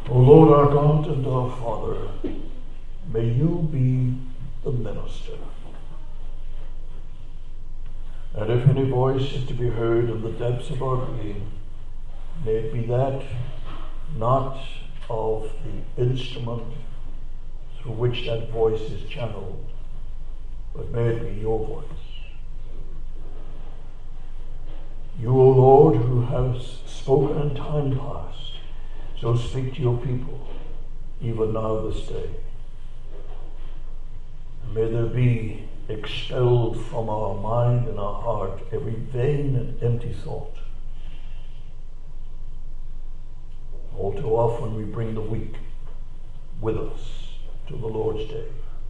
O Lord our God and our Father, may you be the minister. And if any voice is to be heard in the depths of our being, may it be that not of the instrument through which that voice is channeled, but may it be your voice. You, O Lord, who hast spoken in time past, so speak to your people, even now this day. And may there be expelled from our mind and our heart every vain and empty thought. All too often we bring the weak with us to the Lord's day.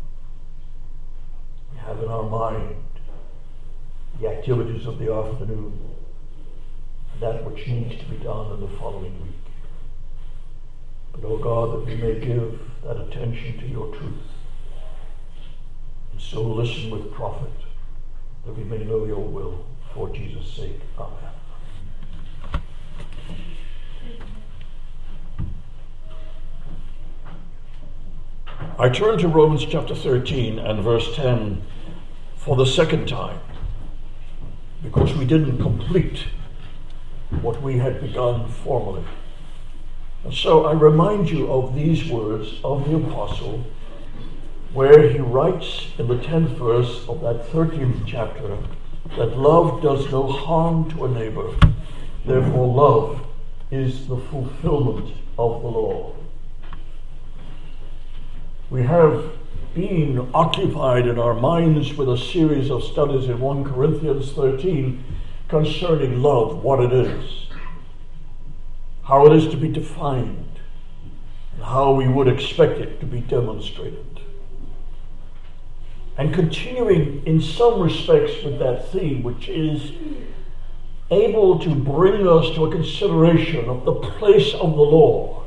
We have in our mind the activities of the afternoon and that which needs to be done in the following week. But, O God, that we may give that attention to your truth, and so listen with profit, that we may know your will, for Jesus' sake. Amen. I turn to Romans chapter 13 and verse 10 for the second time, because we didn't complete what we had begun formally. And so I remind you of these words of the apostle, where he writes in the 10th verse of that 13th chapter that love does no harm to a neighbor. Therefore love is the fulfillment of the law. We have been occupied in our minds with a series of studies in 1 Corinthians 13 concerning love, what it is, how it is to be defined, and how we would expect it to be demonstrated. And continuing in some respects with that theme, which is able to bring us to a consideration of the place of the law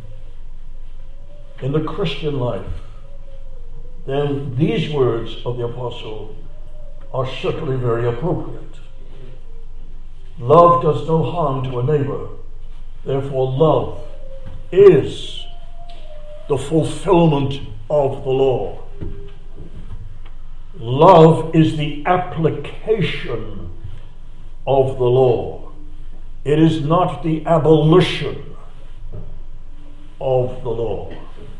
in the Christian life, then these words of the apostle are certainly very appropriate. Love does no harm to a neighbor. Therefore, love is the fulfillment of the law. Love is the application of the law. It is not the abolition of the law.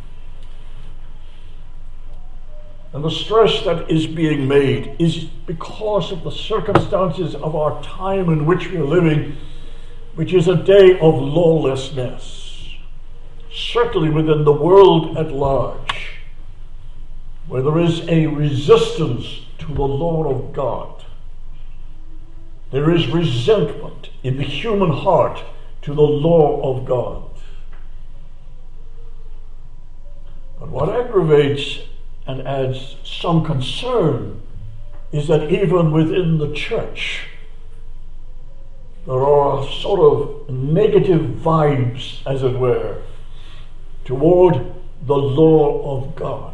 And the stress that is being made is because of the circumstances of our time in which we are living, which is a day of lawlessness, certainly within the world at large, where there is a resistance to the law of God. There is resentment in the human heart to the law of God. But what aggravates and adds some concern is that even within the church, there are sort of negative vibes, as it were, toward the law of God.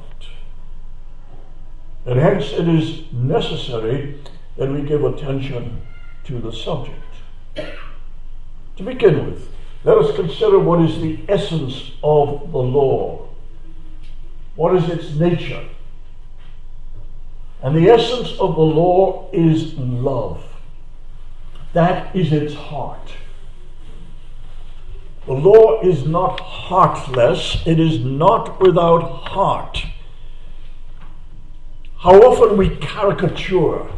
And hence it is necessary that we give attention to the subject. To begin with, let us consider what is the essence of the law. What is its nature? And the essence of the law is love. That is its heart. The law is not heartless. It is not without heart. How often we caricature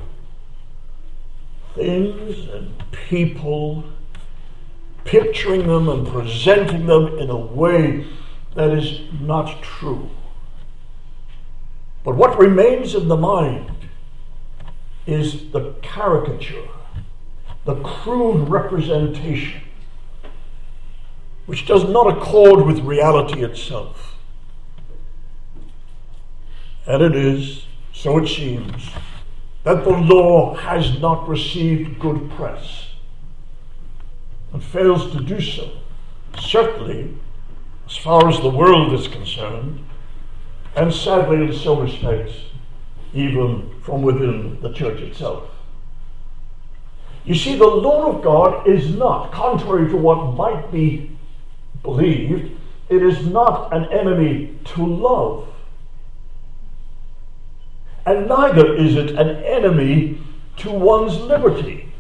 things and people, picturing them and presenting them in a way that is not true. But what remains in the mind is the caricature, the crude representation, which does not accord with reality itself. And it is, so it seems, that the law has not received good press and fails to do so, certainly as far as the world is concerned, and sadly in some respects, even from within the church itself. You see, the law of God is not, contrary to what might be believed, it is not an enemy to love. And neither is it an enemy to one's liberty.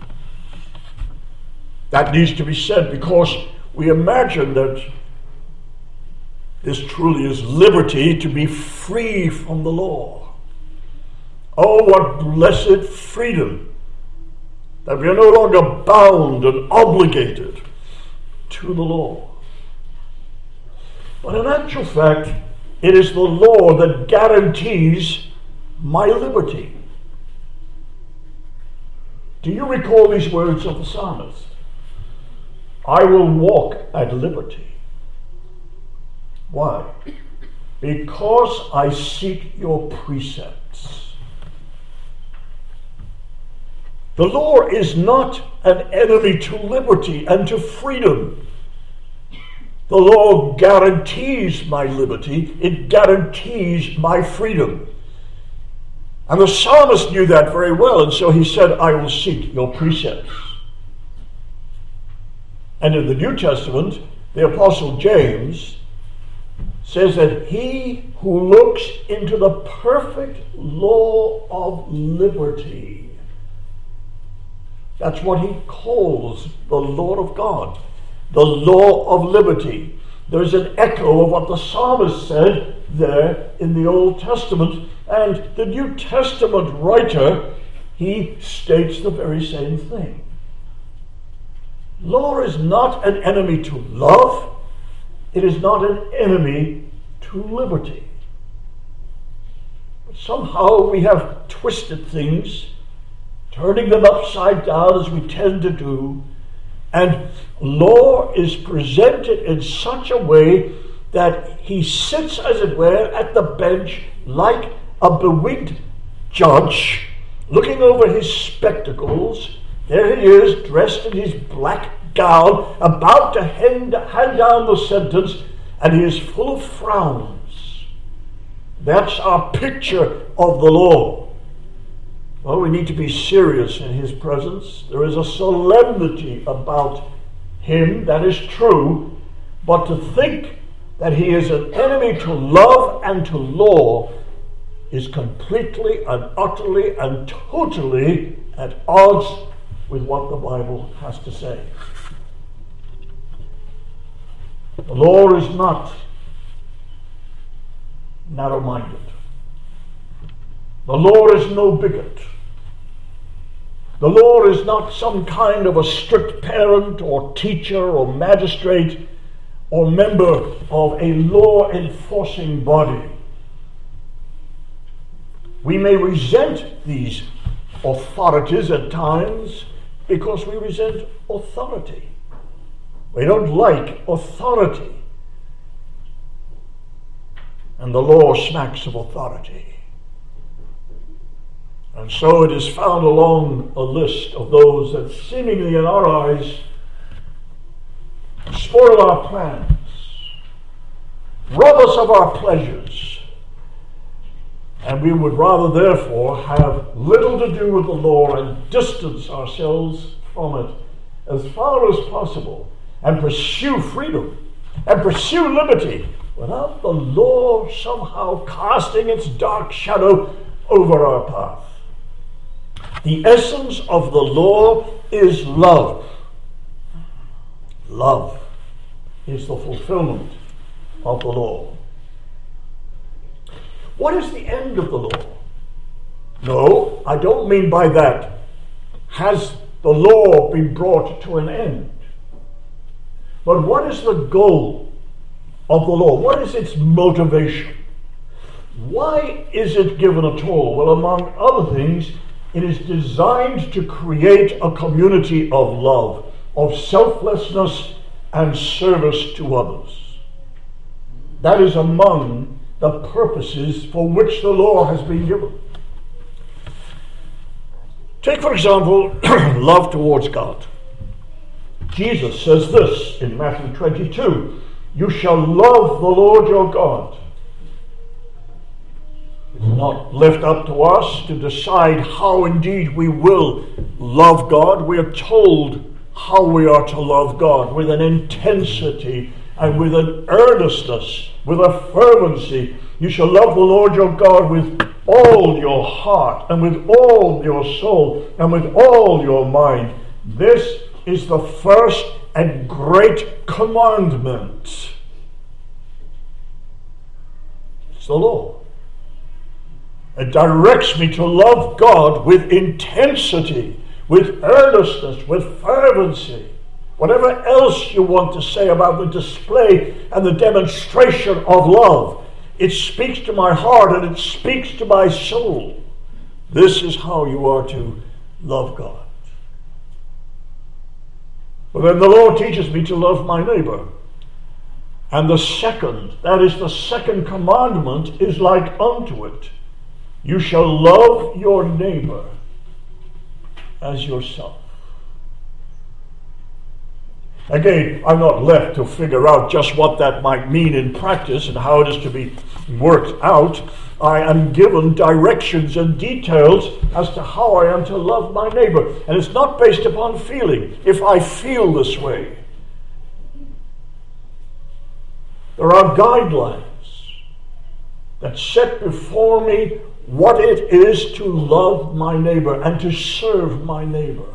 That needs to be said because we imagine that this truly is liberty, to be free from the law. Oh, what blessed freedom, that we are no longer bound and obligated to the law. But in actual fact, it is the law that guarantees my liberty. Do you recall these words of the psalmist? I will walk at liberty. Why? Because I seek your precepts. The law is not an enemy to liberty and to freedom. The law guarantees my liberty. It guarantees my freedom. And the psalmist knew that very well, and so he said, I will seek your precepts. And in the New Testament, the Apostle James says that he who looks into the perfect law of liberty, that's what he calls the Lord of God, the law of liberty. There's an echo of what the psalmist said there in the Old Testament, and the New Testament writer, he states the very same thing. Law is not an enemy to love. It is not an enemy to liberty. But somehow we have twisted things, turning them upside down as we tend to do, and law is presented in such a way that he sits, as it were, at the bench like a bewigged judge, looking over his spectacles. There he is, dressed in his black gown, about to hand down the sentence, and he is full of frowns. That's our picture of the law. Well, we need to be serious in his presence. There is a solemnity about him, that is true, but to think that he is an enemy to love and to law is completely and utterly and totally at odds with what the Bible has to say. The law is not narrow-minded. The law is no bigot. The law is not some kind of a strict parent or teacher or magistrate or member of a law-enforcing body. We may resent these authorities at times because we resent authority. We don't like authority. And the law smacks of authority. And so it is found along a list of those that seemingly in our eyes spoil our plans, rob us of our pleasures, and we would rather therefore have little to do with the law and distance ourselves from it as far as possible and pursue freedom and pursue liberty without the law somehow casting its dark shadow over our path. The essence of the law is love. Love is the fulfillment of the law. What is the end of the law? No, I don't mean by that, has the law been brought to an end? But what is the goal of the law? What is its motivation? Why is it given at all? Well, among other things, it is designed to create a community of love, of selflessness and service to others. That is among the purposes for which the law has been given. Take, for example, love towards God. Jesus says this in Matthew 22, "You shall love the Lord your God." It's not left up to us to decide how indeed we will love God. We are told how we are to love God with an intensity and with an earnestness, with a fervency. You shall love the Lord your God with all your heart, and with all your soul, and with all your mind. This is the first and great commandment. It's the law. It directs me to love God with intensity, with earnestness, with fervency. Whatever else you want to say about the display and the demonstration of love, it speaks to my heart and it speaks to my soul. This is how you are to love God. But then the Lord teaches me to love my neighbor. And the second commandment, is like unto it. You shall love your neighbor as yourself. Again, I'm not left to figure out just what that might mean in practice and how it is to be worked out. I am given directions and details as to how I am to love my neighbor. And it's not based upon feeling. If I feel this way, there are guidelines that set before me what it is to love my neighbor and to serve my neighbor.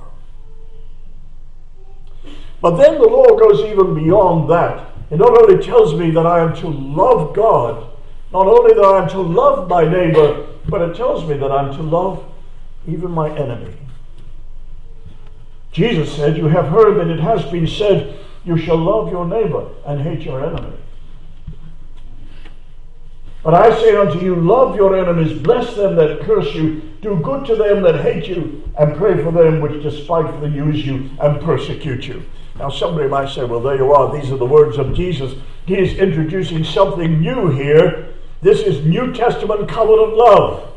But then the law goes even beyond that. It not only tells me that I am to love God, not only that I am to love my neighbor, but it tells me that I'm to love even my enemy. Jesus said, you have heard that it has been said, you shall love your neighbor and hate your enemy. But I say unto you, love your enemies, bless them that curse you, do good to them that hate you, and pray for them which despitefully use you and persecute you. Now somebody might say, well, there you are, these are the words of Jesus. He is introducing something new here. This is New Testament covenant love.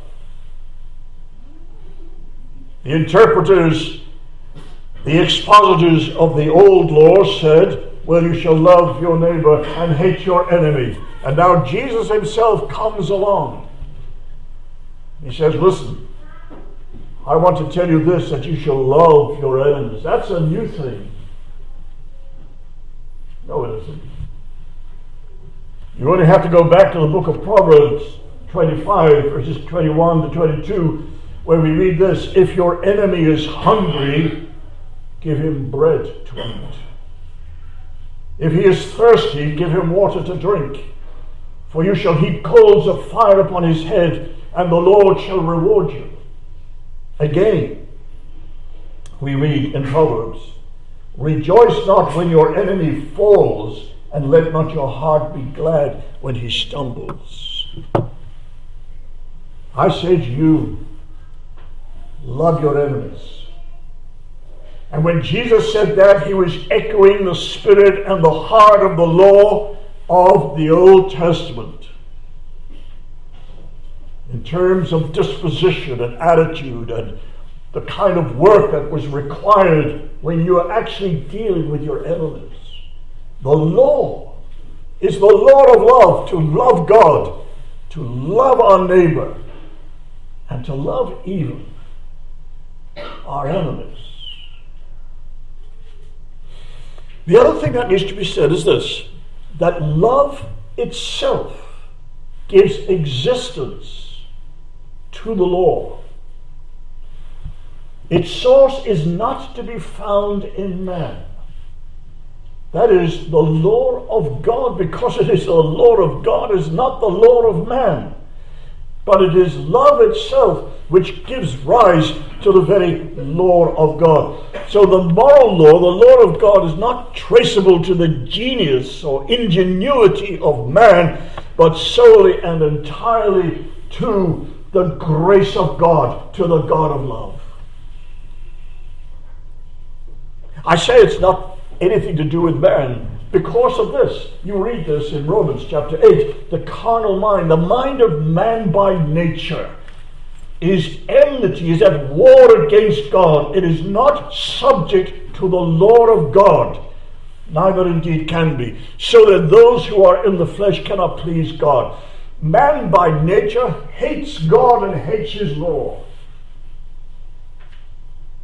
The interpreters, the expositors of the old law said, well, you shall love your neighbor and hate your enemy. And now Jesus himself comes along. He says, listen, I want to tell you this, that you shall love your enemies. That's a new thing. No, it isn't. You only have to go back to the book of Proverbs 25, verses 21 to 22, where we read this, if your enemy is hungry, give him bread to eat. If he is thirsty, give him water to drink. For you shall heap coals of fire upon his head, and the Lord shall reward you. Again, we read in Proverbs, rejoice not when your enemy falls, and let not your heart be glad when he stumbles. I say to you, love your enemies. And when Jesus said that, he was echoing the spirit and the heart of the law of the Old Testament in terms of disposition and attitude and the kind of work that was required when you are actually dealing with your enemies. The law is the law of love, to love God, to love our neighbor, and to love even our enemies. The other thing that needs to be said is this, that love itself gives existence to the law. Its source is not to be found in man. That is, the law of God, because it is the law of God, is not the law of man. But it is love itself which gives rise to the very law of God. So the moral law, the law of God, is not traceable to the genius or ingenuity of man, but solely and entirely to the grace of God, to the God of love. I say it's not anything to do with man because of this. You read this in Romans chapter 8. The carnal mind, the mind of man by nature, is enmity, is at war against God. It is not subject to the law of God, neither indeed can be, so that those who are in the flesh cannot please God. Man by nature hates God and hates his law.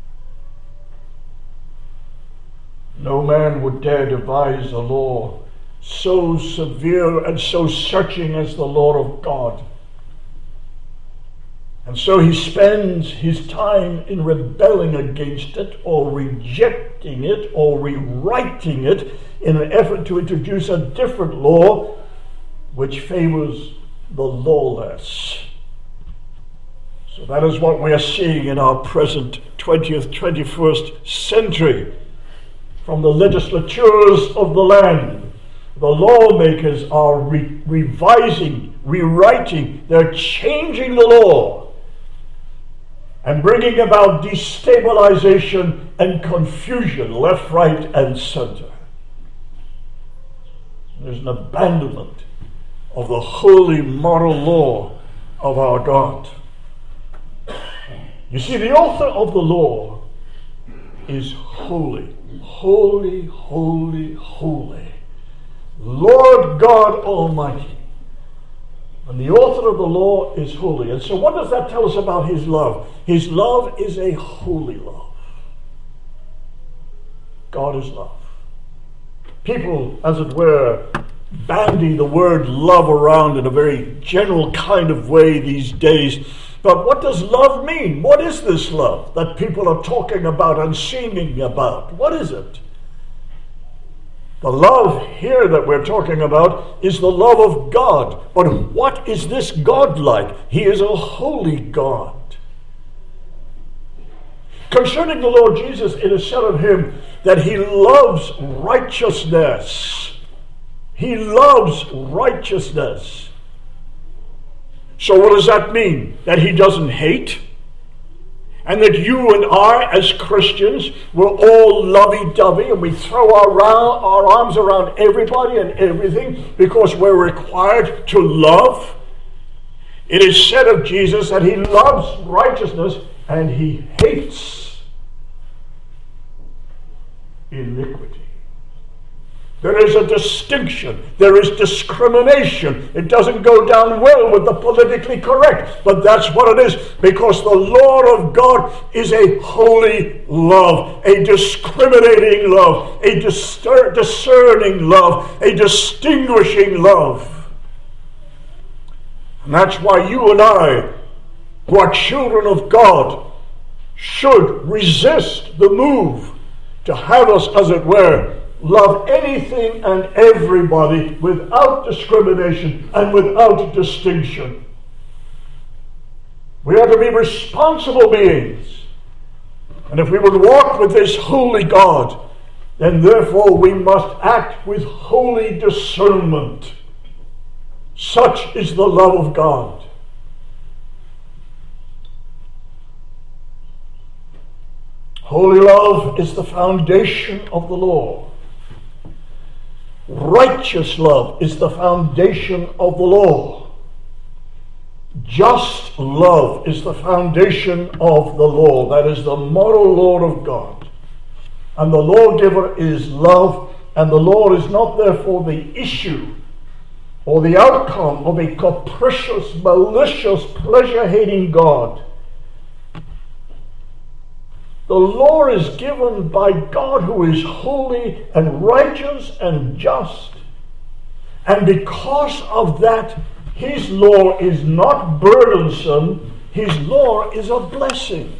No man would dare devise a law so severe and so searching as the law of God. And so he spends his time in rebelling against it, or rejecting it, or rewriting it in an effort to introduce a different law which favors the lawless. So that is what we are seeing in our present 20th, 21st century. From the legislatures of the land, the lawmakers are revising, rewriting, they're changing the law and bringing about destabilization and confusion left, right, and center. There's an abandonment of the holy moral law of our God. You see, the author of the law is holy, holy, holy, holy, Lord God Almighty. And the author of the law is holy. And so what does that tell us about his love? His love is a holy love. God is love. People, as it were, bandy the word love around in a very general kind of way these days. But what does love mean? What is this love that people are talking about and singing about? What is it? The love here that we're talking about is the love of God. But what is this God like? He is a holy God. Concerning the Lord Jesus, it is said of him that he loves righteousness. He loves righteousness. So what does that mean? That he doesn't hate? And that you and I, as Christians, we're all lovey-dovey and we throw our arms around everybody and everything because we're required to love? It is said of Jesus that he loves righteousness and he hates iniquity. There is a distinction. There is discrimination. It doesn't go down well with the politically correct, but that's what it is, because the law of God is a holy love, a discriminating love, a discerning love, a distinguishing love. And that's why you and I, who are children of God, should resist the move to have us, as it were, love anything and everybody without discrimination and without distinction. We are to be responsible beings. And if we would walk with this holy God, then therefore we must act with holy discernment. Such is the love of God. Holy love is the foundation of the law. Righteous love is the foundation of the law. Just love is the foundation of the law. That is the moral law of God. And the lawgiver is love, and the law is not therefore the issue or the outcome of a capricious, malicious, pleasure-hating God. The law is given by God, who is holy and righteous and just. And because of that, his law is not burdensome. His law is a blessing.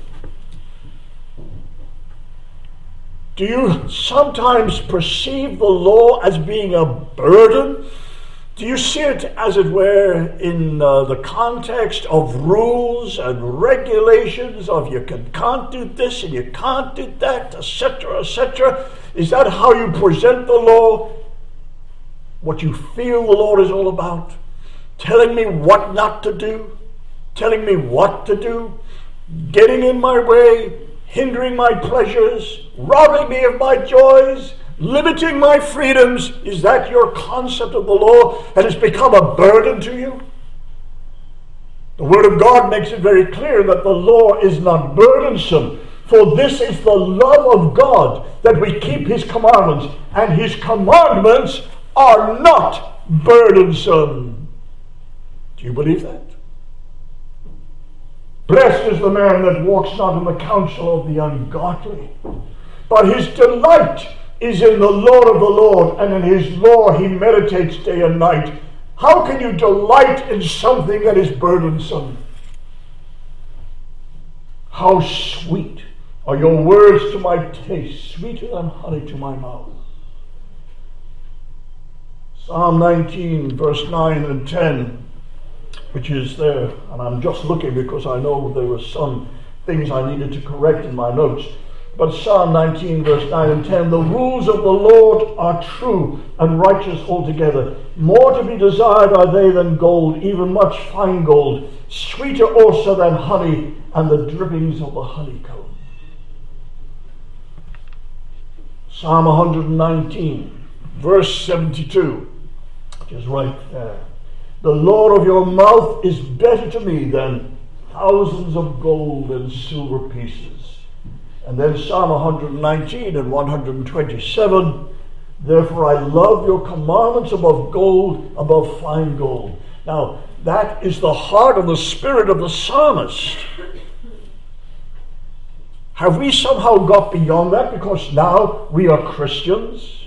Do you sometimes perceive the law as being a burden? Do you see it, as it were, in the context of rules and regulations of you can't do this and you can't do that, etc., etc.? Is that how you present the law? What you feel the law is all about? Telling me what not to do? Telling me what to do? Getting in my way? Hindering my pleasures? Robbing me of my joys? Limiting my freedoms? Is that your concept of the law, and it's become a burden to you? The Word of God makes it very clear that the law is not burdensome. For this is the love of God, that we keep his commandments, and his commandments are not burdensome. Do you believe that? Blessed is the man that walks not in the counsel of the ungodly, but his delight is in the law of the Lord, and in his law he meditates day and night. How can you delight in something that is burdensome? How sweet are your words to my taste, sweeter than honey to my mouth. Psalm 19, verse 9 and 10, which is there, and I'm just looking because I know there were some things I needed to correct in my notes. But Psalm 19, verse 9 and 10, the rules of the Lord are true and righteous altogether. More to be desired are they than gold, even much fine gold, sweeter also than honey and the drippings of the honeycomb. Psalm 119, verse 72, which is right there. The law of your mouth is better to me than thousands of gold and silver pieces. And then Psalm 119 and 127, therefore I love your commandments above gold, above fine gold. Now, that is the heart and the spirit of the psalmist. Have we somehow got beyond that because now we are Christians?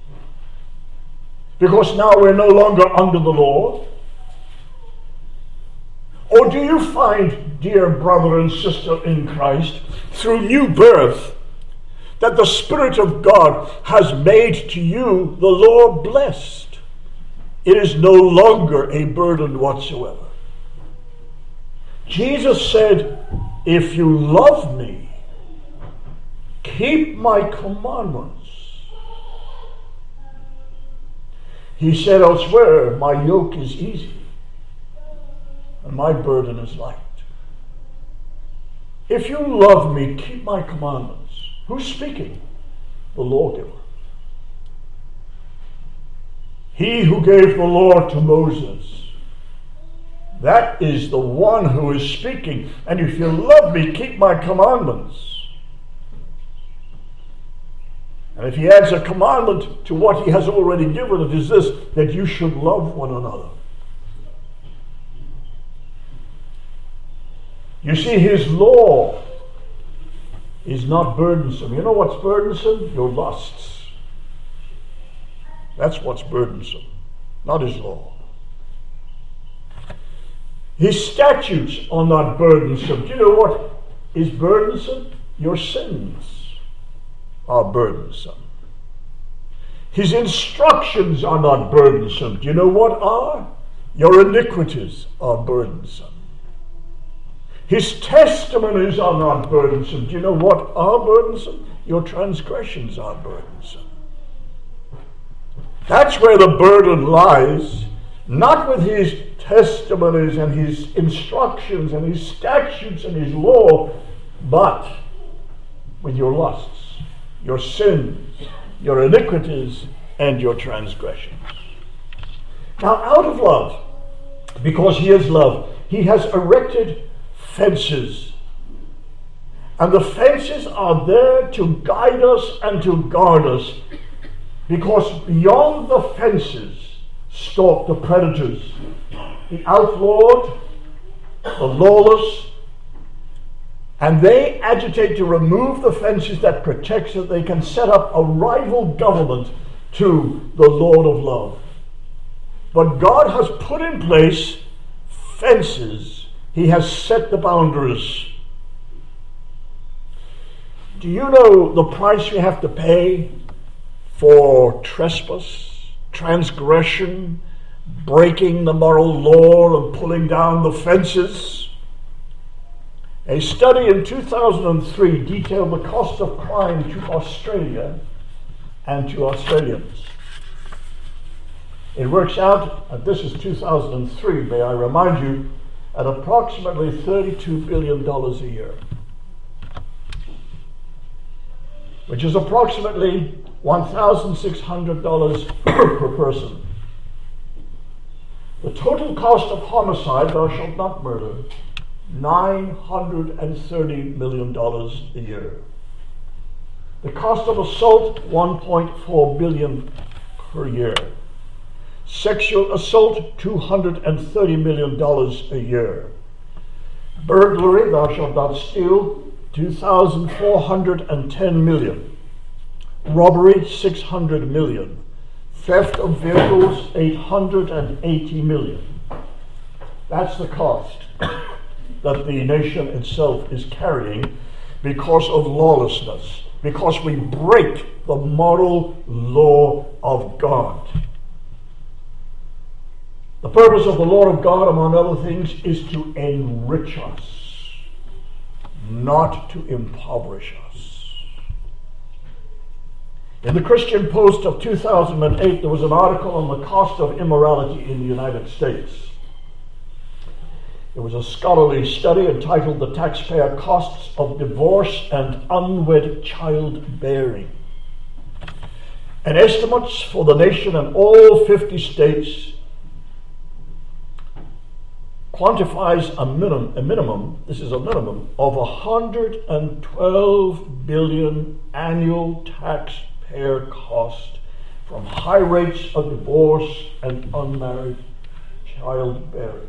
Because now we're no longer under the law? Or do you find, dear brother and sister in Christ, through new birth, that the Spirit of God has made to you the law blessed? It is no longer a burden whatsoever. Jesus said, if you love me, keep my commandments. He said elsewhere, my yoke is easy and my burden is light. If you love me, keep my commandments. Who's speaking? The lawgiver. He who gave the law to Moses. That is the one who is speaking. And if you love me, keep my commandments. And if he adds a commandment to what he has already given, it is this, that you should love one another. You see, his law is not burdensome. You know what's burdensome? Your lusts. That's what's burdensome, not his law. His statutes are not burdensome. Do you know what is burdensome? Your sins are burdensome. His instructions are not burdensome. Do you know what are? Your iniquities are burdensome. His testimonies are not burdensome. Do you know what are burdensome? Your transgressions are burdensome. That's where the burden lies, not with his testimonies and his instructions and his statutes and his law, but with your lusts, your sins, your iniquities, and your transgressions. Now, out of love, because he is love, he has erected fences. And the fences are there to guide us and to guard us, because beyond the fences stalk the predators, the outlawed, the lawless, and they agitate to remove the fences that protect so they can set up a rival government to the Lord of love. But God has put in place fences. He has set the boundaries. Do you know the price you have to pay for trespass, transgression, breaking the moral law, and pulling down the fences? A study in 2003 detailed the cost of crime to Australia and to Australians. It works out, and this is 2003, may I remind you, at approximately $32 billion a year, which is approximately $1,600 per person. The total cost of homicide, thou shalt not murder, $930 million a year. The cost of assault, $1.4 billion per year. Sexual assault, $230 million a year. Burglary, thou shalt not steal, $2,410 million. Robbery, 600 million. Theft of vehicles, 880 million. That's the cost that the nation itself is carrying because of lawlessness, because we break the moral law of God. The purpose of the law of God, among other things, is to enrich us, not to impoverish us. In the Christian Post of 2008, there was an article on the cost of immorality in the United States. It was a scholarly study entitled "The Taxpayer Costs of Divorce and Unwed Childbearing." And estimates for the nation and all 50 states quantifies a minimum, this is a minimum, of 112 billion annual taxpayer cost from high rates of divorce and unmarried childbearing.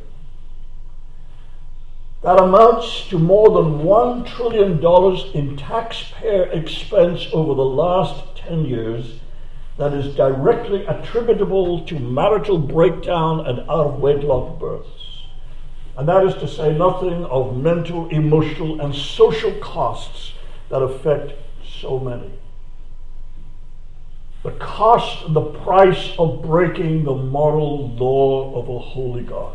That amounts to more than $1 trillion in taxpayer expense over the last 10 years that is directly attributable to marital breakdown and out-of-wedlock births. And that is to say nothing of mental, emotional, and social costs that affect so many. The cost, the price of breaking the moral law of a holy God.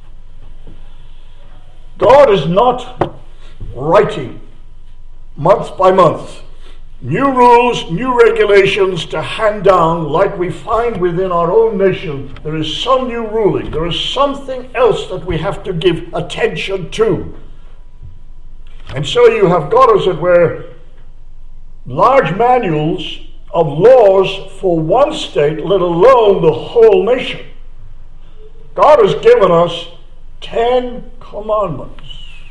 God is not writing month by month new rules, new regulations to hand down like we find within our own nation. There is some new ruling. There is something else that we have to give attention to. And so you have got, as it were, large manuals of laws for one state, let alone the whole nation. God has given us 10 commandments.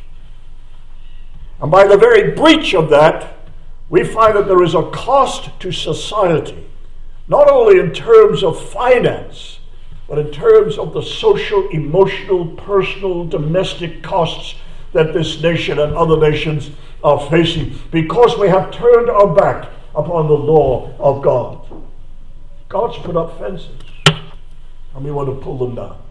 And by the very breach of that, we find that there is a cost to society, not only in terms of finance, but in terms of the social, emotional, personal, domestic costs that this nation and other nations are facing, because we have turned our back upon the law of God. God's put up fences, and we want to pull them down.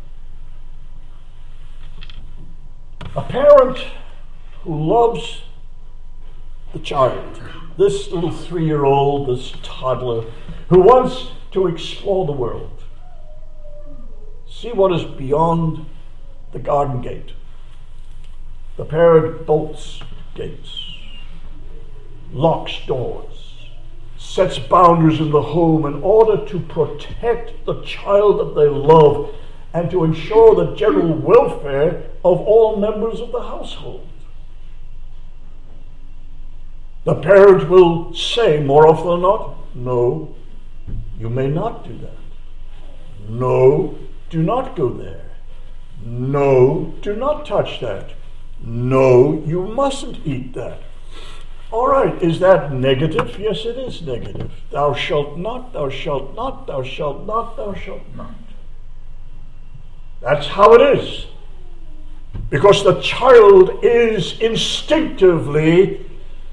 A parent who loves the child, this little 3-year-old, this toddler, who wants to explore the world, see what is beyond the garden gate. The parent bolts gates, locks doors, sets boundaries in the home in order to protect the child that they love and to ensure the general welfare of all members of the household. The parent will say more often than not, "No, you may not do that. No, do not go there. No, do not touch that. No, you mustn't eat that." All right, is that negative? Yes, it is negative. Thou shalt not, thou shalt not, thou shalt not, thou shalt not. That's how it is. Because the child is instinctively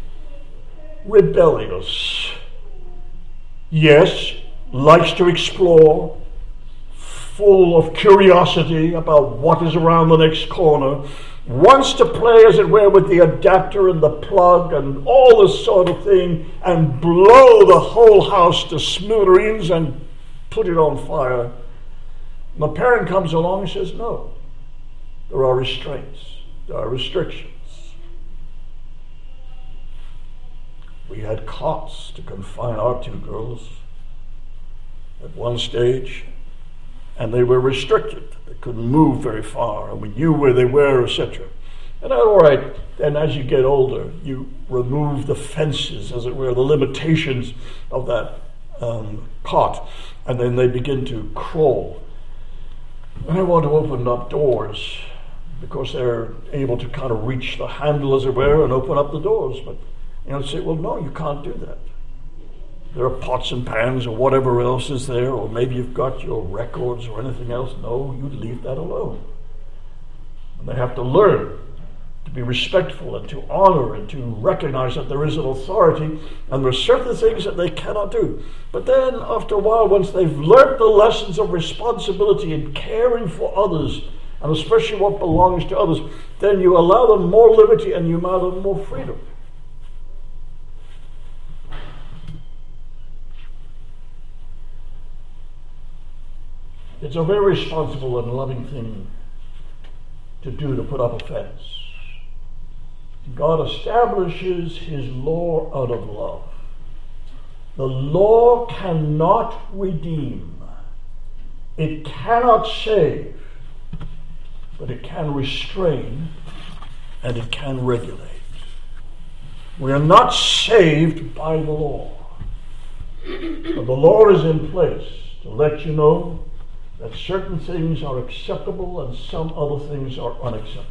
rebellious. Yes, likes to explore, full of curiosity about what is around the next corner, wants to play, as it were, with the adapter and the plug and all this sort of thing and blow the whole house to smithereens and put it on fire. And the parent comes along and says, "No, there are restraints, there are restrictions." We had cots to confine our 2 girls at one stage, and they were restricted. They couldn't move very far, and we knew where they were, etc. And all right, then as you get older, you remove the fences, as it were, the limitations of that cot, and then they begin to crawl. And I want to open up doors because they're able to kind of reach the handle, as it were, and open up the doors. But say, "Well, no, you can't do that. There are pots and pans or whatever else is there, or maybe you've got your records or anything else." No, you leave that alone. And they have to learn to be respectful and to honor and to recognize that there is an authority and there are certain things that they cannot do. But then after a while, once they've learnt the lessons of responsibility in caring for others, and especially what belongs to others, then you allow them more liberty and you allow them more freedom. It's a very responsible and loving thing to do, to put up a fence. God establishes his law out of love. The law cannot redeem. It cannot save. But it can restrain and it can regulate. We are not saved by the law. But the law is in place to let you know that certain things are acceptable and some other things are unacceptable.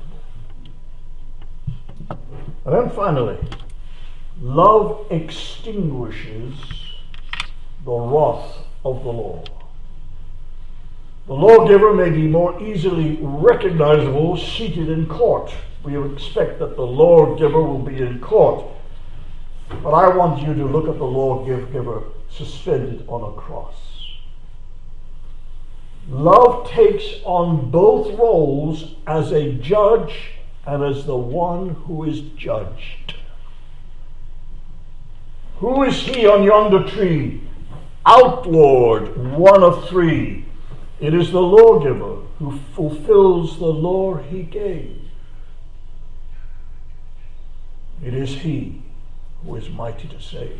And then finally, love extinguishes the wrath of the law. The lawgiver may be more easily recognizable seated in court. We expect that the lawgiver will be in court. But I want you to look at the lawgiver suspended on a cross. Love takes on both roles as a judge and as the one who is judged. Who is he on yonder tree? Outlawed, one of three. It is the lawgiver who fulfills the law he gave. It is he who is mighty to save.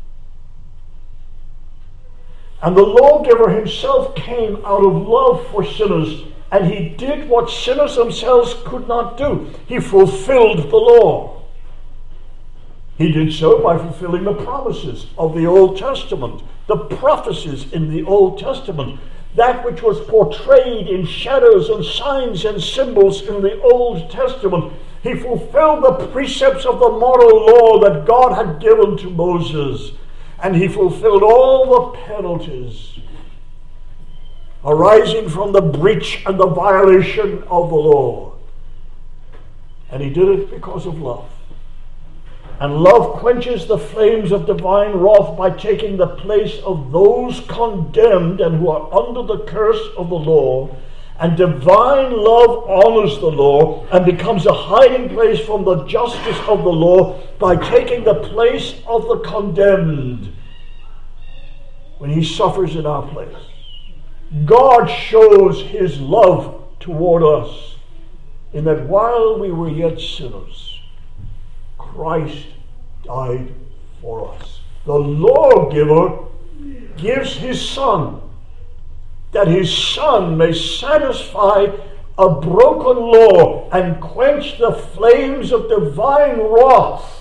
And the lawgiver himself came out of love for sinners, and he did what sinners themselves could not do. He fulfilled the law. He did so by fulfilling the promises of the Old Testament, the prophecies in the Old Testament, that which was portrayed in shadows and signs and symbols in the Old Testament. He fulfilled the precepts of the moral law that God had given to Moses. And he fulfilled all the penalties arising from the breach and the violation of the law. And he did it because of love. And love quenches the flames of divine wrath by taking the place of those condemned and who are under the curse of the law. And divine love honors the law and becomes a hiding place from the justice of the law by taking the place of the condemned when he suffers in our place. God shows his love toward us in that while we were yet sinners, Christ died for us. The lawgiver gives his Son, that his Son may satisfy a broken law and quench the flames of divine wrath,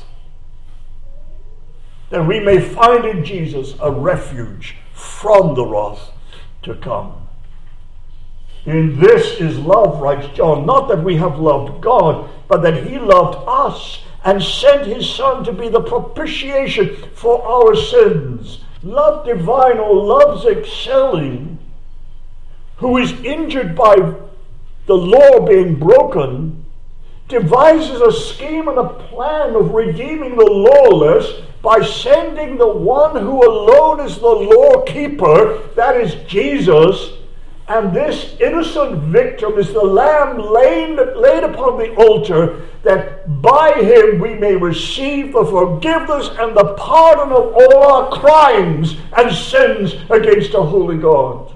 that we may find in Jesus a refuge from the wrath to come. In this is love, writes John, not that we have loved God, but that he loved us and sent his Son to be the propitiation for our sins. Love divine, or love's excelling, who is injured by the law being broken, devises a scheme and a plan of redeeming the lawless by sending the one who alone is the law keeper, that is Jesus, and this innocent victim is the lamb laid upon the altar, that by him we may receive the forgiveness and the pardon of all our crimes and sins against a holy God.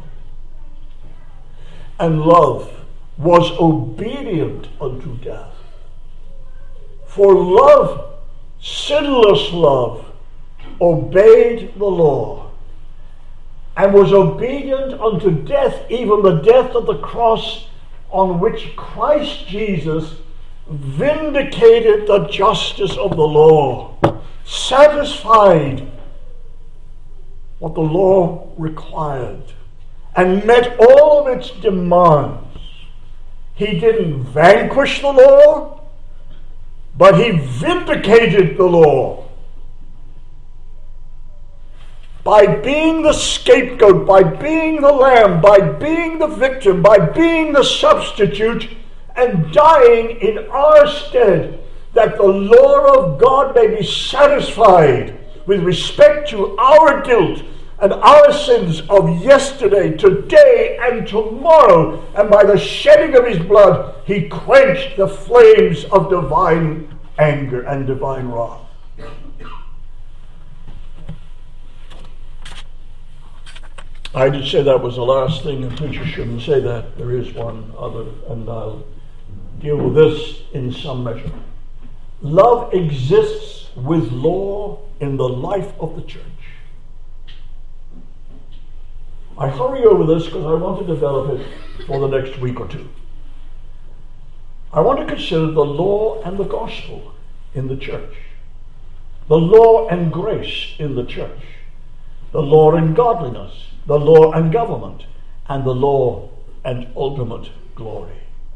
And love was obedient unto death. For love, sinless love, obeyed the law and was obedient unto death, even the death of the cross, on which Christ Jesus vindicated the justice of the law, satisfied what the law required, and met all of its demands. He didn't vanquish the law, but he vindicated the law. By being the scapegoat, by being the lamb, by being the victim, by being the substitute, and dying in our stead, that the law of God may be satisfied with respect to our guilt and our sins of yesterday, today, and tomorrow. And by the shedding of his blood, he quenched the flames of divine anger and divine wrath. I did say that was the last thing, and preachers shouldn't say that. There is one other, and I'll deal with this in some measure. Love exists with law in the life of the church. I hurry over this because I want to develop it for the next week or two. I want to consider the law and the gospel in the church, the law and grace in the church, the law and godliness, the law and government, and the law and ultimate glory.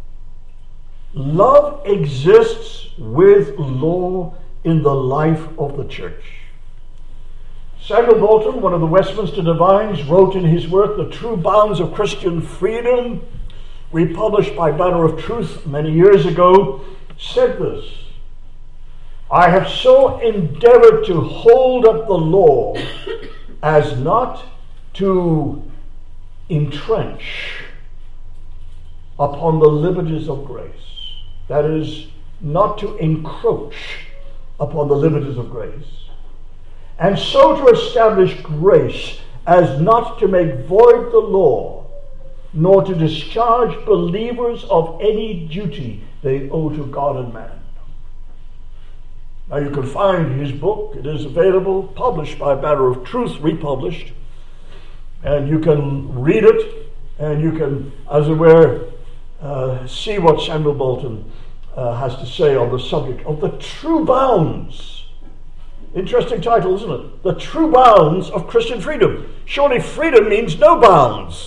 Love exists with law in the life of the church. Samuel Bolton, one of the Westminster Divines, wrote in his work, The True Bounds of Christian Freedom, republished by Banner of Truth many years ago, said this: I have so endeavored to hold up the law as not to entrench upon the liberties of grace. That is, not to encroach upon the liberties of grace. And so to establish grace as not to make void the law, nor to discharge believers of any duty they owe to God and man. Now you can find his book. It is available, published by Banner of Truth, republished. And you can read it, and you can, as it were, see what Samuel Bolton has to say on the subject of the true bounds. Interesting title, isn't it? The true bounds of Christian freedom. Surely freedom means no bounds.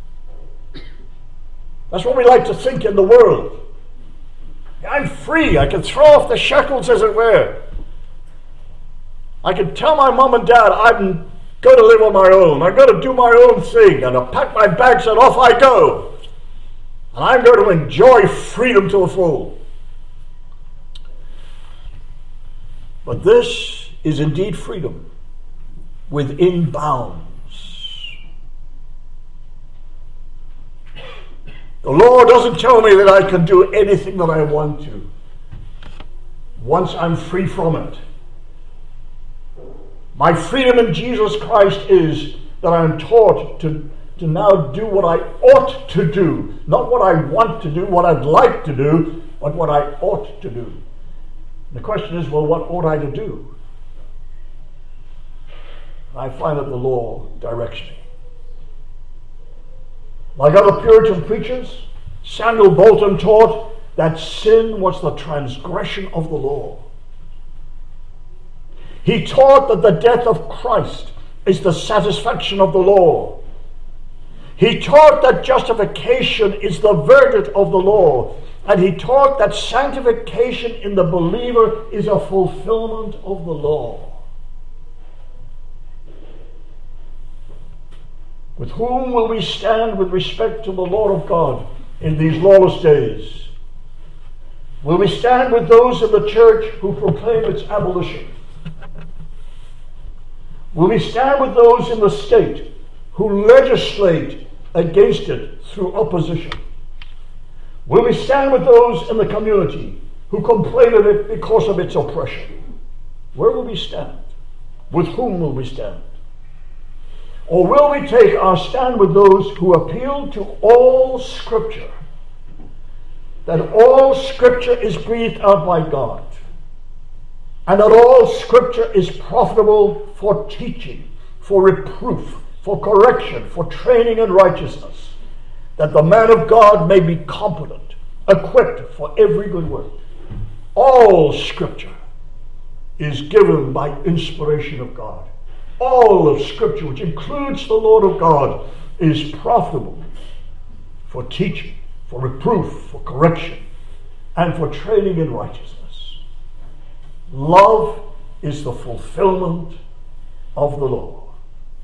That's what we like to think in the world. I'm free. I can throw off the shackles, as it were. I can tell my mom and dad I'm going to live on my own. I'm going to do my own thing. And I'll pack my bags and off I go. And I'm going to enjoy freedom to the full. But this is indeed freedom within bounds. The law doesn't tell me that I can do anything that I want to once I'm free from it. My freedom in Jesus Christ is that I'm taught to now do what I ought to do, not what I want to do, what I'd like to do, but what I ought to do. The question is, well, what ought I to do? I find that the law directs me. Like other Puritan preachers, Samuel Bolton taught that sin was the transgression of the law. He taught that the death of Christ is the satisfaction of the law. He taught that justification is the verdict of the law. And he taught that sanctification in the believer is a fulfillment of the law. With whom will we stand with respect to the law of God in these lawless days? Will we stand with those in the church who proclaim its abolition? Will we stand with those in the state who legislate against it through opposition? Will we stand with those in the community who complain of it because of its oppression? Where will we stand? With whom will we stand? Or will we take our stand with those who appeal to all Scripture, that all Scripture is breathed out by God, and that all Scripture is profitable for teaching, for reproof, for correction, for training in righteousness, that the man of God may be competent, equipped for every good work? All Scripture is given by inspiration of God. All of Scripture, which includes the Word of God, is profitable for teaching, for reproof, for correction, and for training in righteousness. Love is the fulfillment of the law.